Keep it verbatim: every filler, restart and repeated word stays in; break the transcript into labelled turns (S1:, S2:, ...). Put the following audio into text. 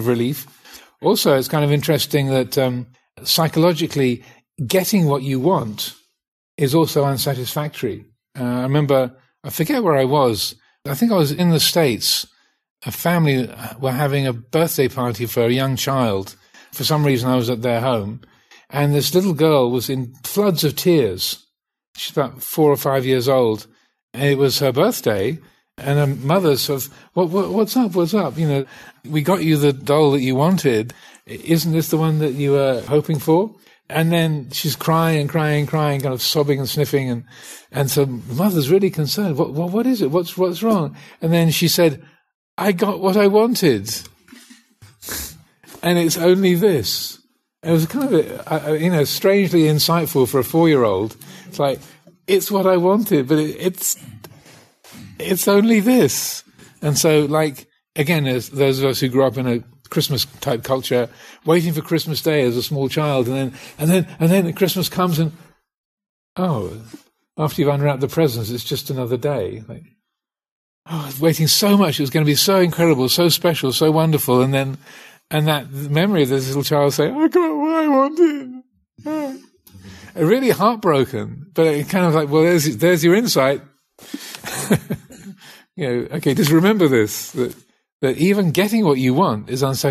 S1: relief. Also, it's kind of interesting that um, psychologically, getting what you want is also unsatisfactory. Uh, I remember, I forget where I was. I think I was in the States. A family were having a birthday party for a young child. For some reason, I was at their home. And this little girl was in floods of tears. She's about four or five years old. And it was her birthday. And her mother sort of, what, what, what's up, what's up? You know, we got you the doll that you wanted. Isn't this the one that you were hoping for? And then she's crying and crying and crying, kind of sobbing and sniffing. And, and so the mother's really concerned. What, what, what is it? What's, what's wrong? And then she said, I got what I wanted. And it's only this. It was kind of, uh, you know, strangely insightful for a four-year-old. It's like, it's what I wanted, but it, it's, it's only this. And so, like, again, as those of us who grew up in a Christmas-type culture, waiting for Christmas Day as a small child, and then, and then, and then Christmas comes and, oh, after you've unwrapped the presents, it's just another day. Like, oh, I was waiting so much. It was going to be so incredible, so special, so wonderful. And then, and that memory of this little child saying, I got what I wanted. Oh. Really heartbroken, but it kind of like, well, there's, there's your insight. You know, okay, just remember this, that, that even getting what you want is unsatisfactory.